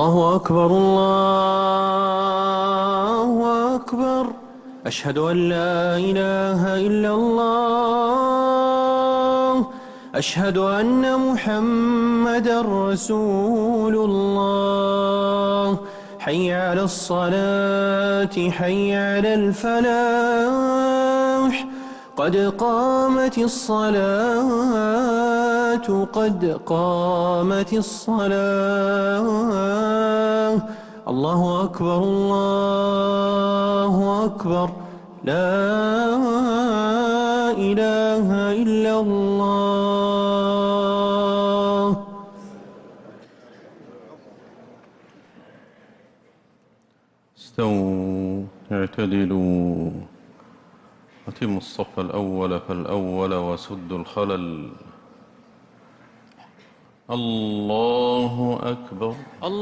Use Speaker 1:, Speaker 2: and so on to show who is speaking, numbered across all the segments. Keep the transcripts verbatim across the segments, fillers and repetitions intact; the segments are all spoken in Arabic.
Speaker 1: الله أكبر الله أكبر. أشهد أن لا إله إلا الله. أشهد أن محمدا رسول الله. حي على الصلاة حي على الفلاح. قد قامت الصلاة قد قامت الصلاة. الله أكبر الله أكبر. لا إله إلا الله.
Speaker 2: استووا اعتدلوا أتموا الصف الأول فالأول وسدوا الخلل. الله أكبر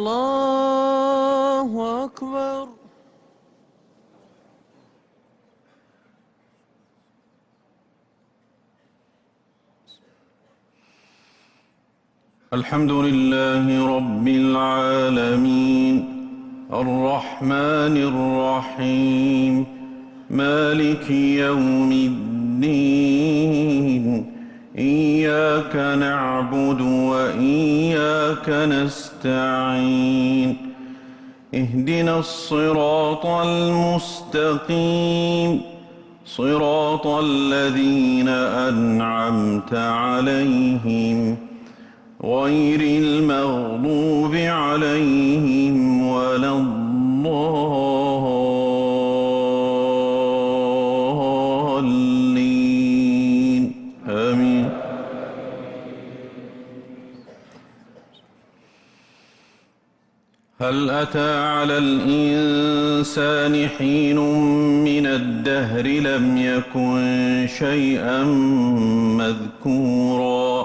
Speaker 1: الله أكبر.
Speaker 2: الحمد لله رب العالمين الرحمن الرحيم مالك يوم الدين. إياك نعبد وإياك نستعين. اهدنا الصراط المستقيم صراط الذين أنعمت عليهم غير المغضوب عليهم ولا الضالين آمين. هل أتى على الإنسان حين من الدهر لم يكن شيئا مذكورا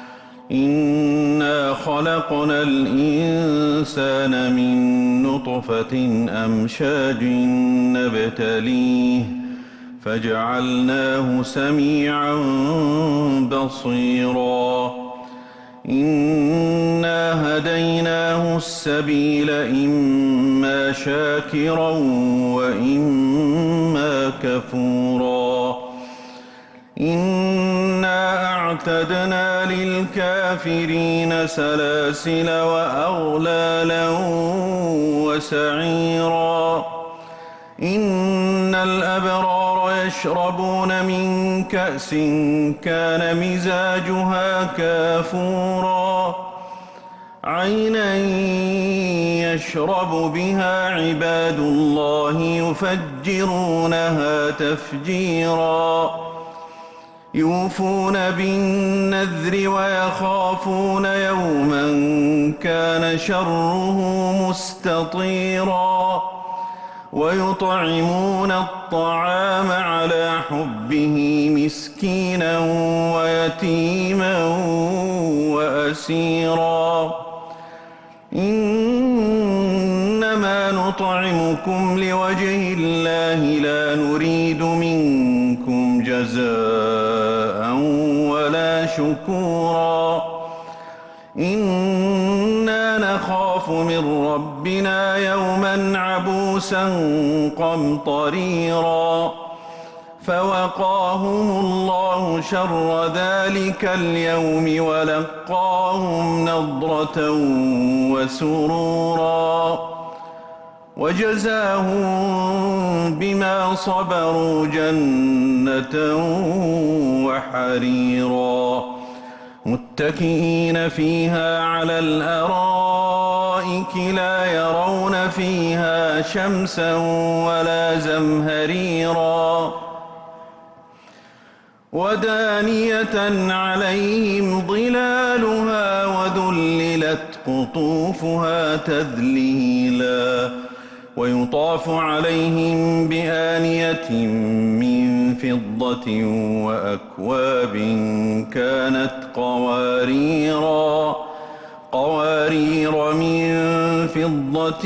Speaker 2: إنا خلقنا الإنسان من نطفة أمشاج نبتليه فجعلناه سميعا بصيرا. إنا هديناه السبيل إما شاكرا وإما كفورا. إنا أعتدنا للكافرين سلاسل وأغلالا وسعيرا. إن الأبرار يشربون من كأس كان مزاجها كافورا عينا يشرب بها عباد الله يفجرونها تفجيرا. يوفون بالنذر ويخافون يوما كان شره مستطيرا. ويطعمون الطعام على حبه مسكينا ويتيما وأسيرا. إنما نطعمكم لوجه الله لا نريد منكم جزاء ولا شكورا. إنا نخاف من ربنا يوما عبوسا قمطريرا. فوقاهم الله شر ذلك اليوم ولقاهم نضرة وسرورا. وجزاهم بما صبروا جنة وحريرا. متكئين فيها على الأرائك لا يرون فيها شمسا ولا زمهريرا. ودانية عليهم ظلالها وذللت قطوفها تذليلا. ويطاف عليهم بآنية من فضة وأكواب كانت قواريرا قوارير من فضة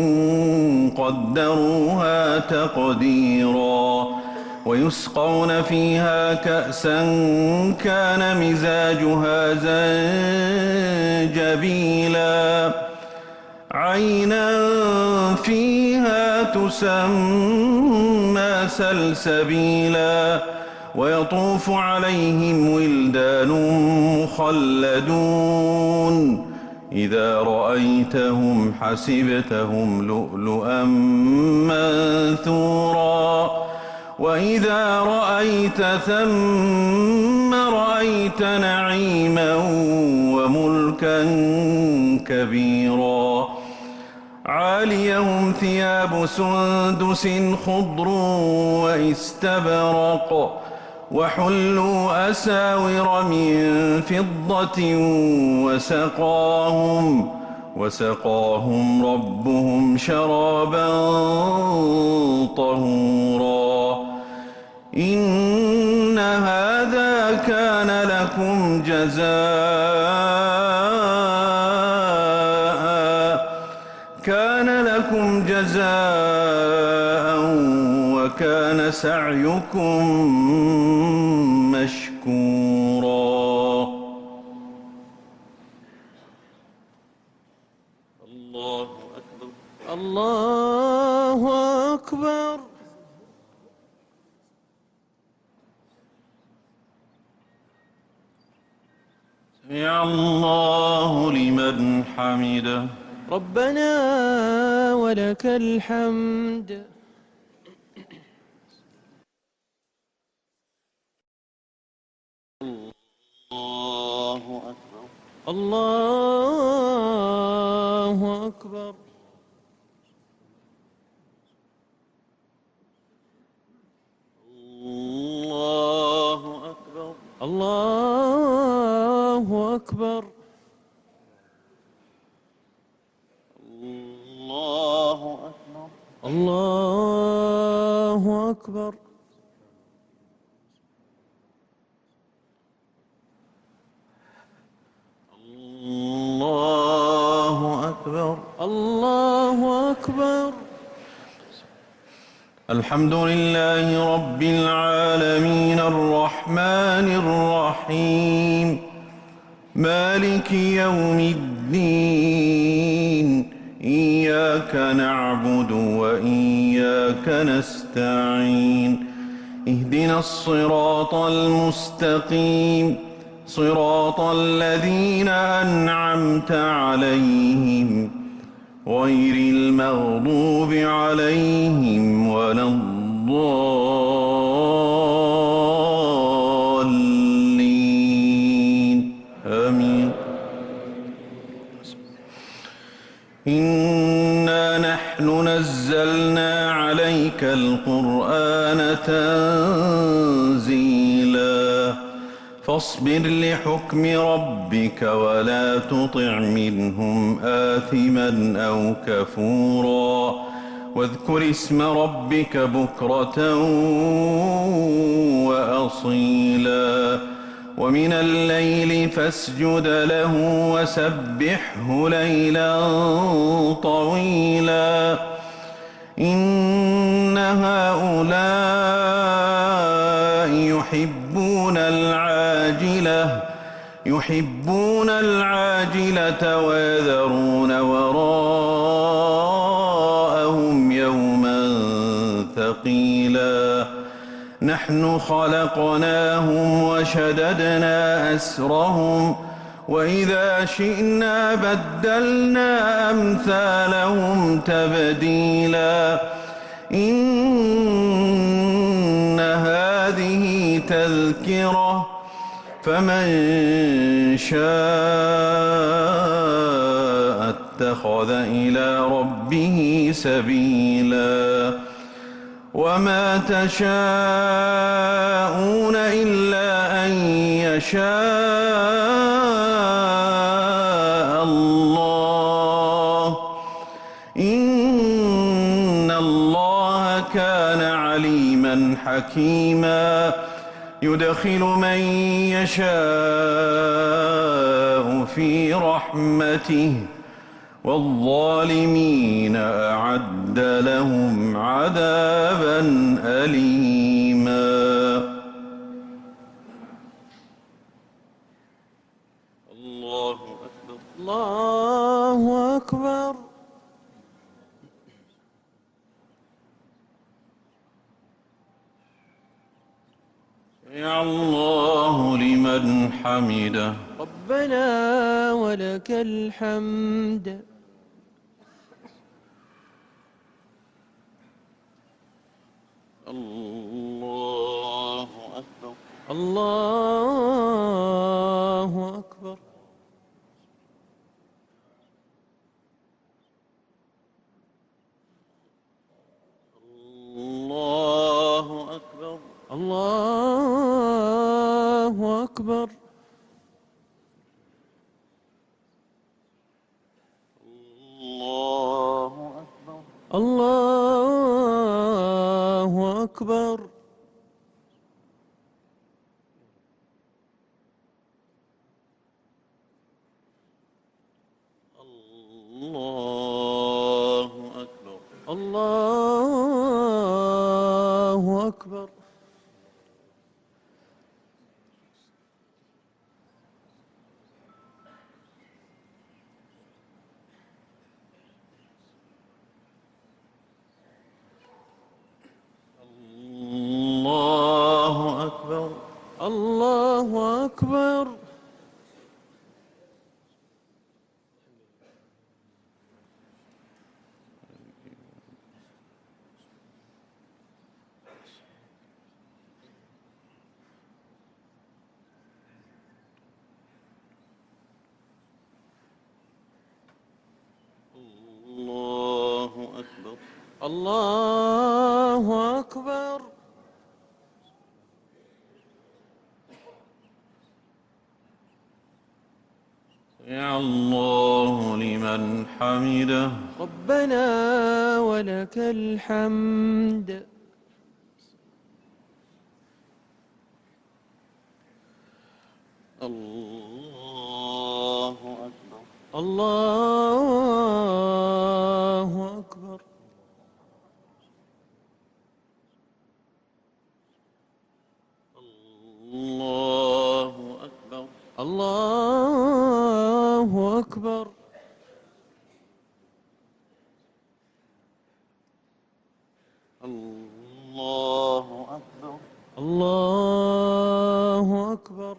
Speaker 2: قدروها تقديرا. ويسقون فيها كأسا كان مزاجها زنجبيلا عينا فيها تسمى سلسبيلا ويطوف عليهم ولدان مخلدون إذا رأيتهم حسبتهم لؤلؤا منثورا وإذا رأيت ثم رأيت نعيما وملكا كبيرا عاليهم ثياب سندس خضر واستبرق وحلوا أساور من فضة وسقاهم وسقاهم ربهم شرابا طهورا إن هذا كان لكم جزاء كان لكم جزاء وكان سعيكم مشكورا. الله أكبر.
Speaker 1: الله أكبر.
Speaker 2: سمع الله لمن حمده.
Speaker 1: ربنا ولك الحمد.
Speaker 2: الله أكبر.
Speaker 1: الله أكبر.
Speaker 2: الله أكبر.
Speaker 1: الله أكبر.
Speaker 2: الله أكبر.
Speaker 1: الله أكبر.
Speaker 2: الله أكبر.
Speaker 1: الله أكبر.
Speaker 2: الحمد لله رب العالمين الرحمن الرحيم مالك يوم الدين إياك نعبد وإياك نستعين اهدنا الصراط المستقيم صراط الذين أنعمت عليهم غير المغضوب عليهم ولا الضالين آمين. إنا نحن نزلنا عليك القرآن تنزيلا فاصبر لحكم ربك ولا تطع منهم آثما أو كفورا واذكر اسم ربك بكرة وأصيلا ومن الليل فاسجد له وسبحه ليلا طويلا إن هؤلاء يحبون العاجلة يحبون العاجلة ويذرون وراءهم يوما ثقيلا نحن خلقناهم وشددنا أسرهم وإذا شئنا بدلنا أمثالهم تبديلا إن هذه تذكرة فمن شاء اتخذ إلى ربه سبيلا وما تشاءون إلا أن يشاء الله إن الله كان عليما حكيما يدخل من يشاء في رحمته والظالمين أعد لهم عذابا أليما.
Speaker 1: الله أكبر. الله أكبر.
Speaker 2: سمع الله لمن حمده.
Speaker 1: ربنا ولك الحمد.
Speaker 2: الله أكبر.
Speaker 1: الله أكبر.
Speaker 2: الله أكبر.
Speaker 1: الله أكبر.
Speaker 2: الله أكبر.
Speaker 1: الله أكبر.
Speaker 2: الله أكبر.
Speaker 1: الله أكبر.
Speaker 2: الله أكبر.
Speaker 1: الله أكبر.
Speaker 2: الله أكبر.
Speaker 1: الله أكبر.
Speaker 2: سمع الله لمن حمده.
Speaker 1: ربنا ولك الحمد.
Speaker 2: الله أكبر.
Speaker 1: الله أكبر.
Speaker 2: الله أكبر.
Speaker 1: الله أكبر.
Speaker 2: الله أكبر.
Speaker 1: الله أكبر.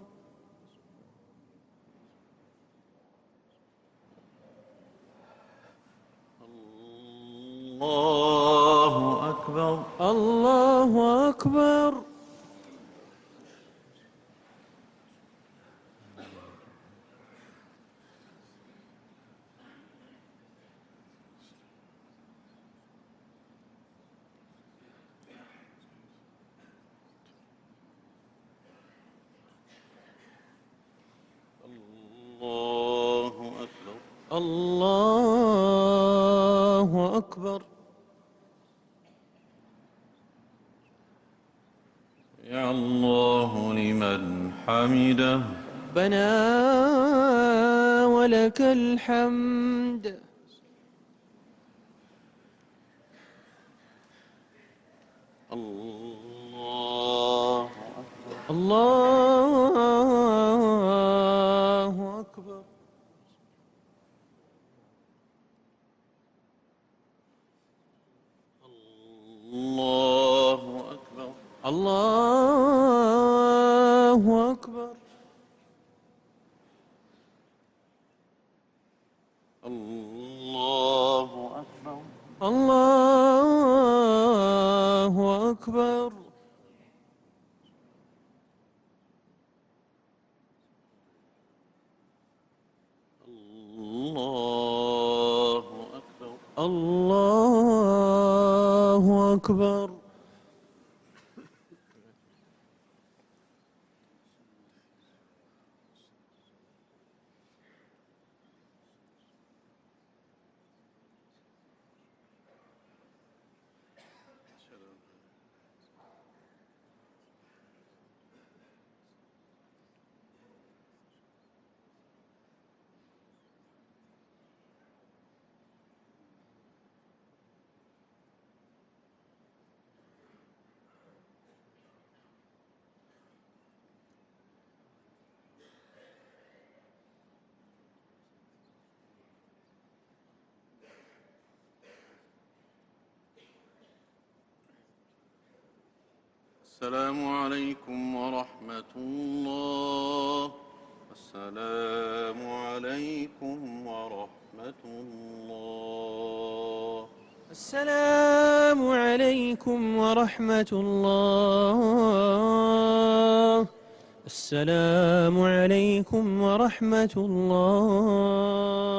Speaker 2: الله أكبر.
Speaker 1: الله أكبر.
Speaker 2: الله أكبر.
Speaker 1: الله أكبر.
Speaker 2: يا الله لمن حمده.
Speaker 1: ربنا ولك الحمد.
Speaker 2: الله أكبر.
Speaker 1: الله أكبر.
Speaker 2: الله أكبر.
Speaker 1: الله أكبر.
Speaker 2: الله أكبر.
Speaker 1: الله أكبر.
Speaker 2: الله أكبر.
Speaker 1: الله أكبر.
Speaker 2: السلام عليكم ورحمة الله. السلام عليكم ورحمة الله.
Speaker 1: السلام عليكم ورحمة الله. السلام عليكم ورحمة الله.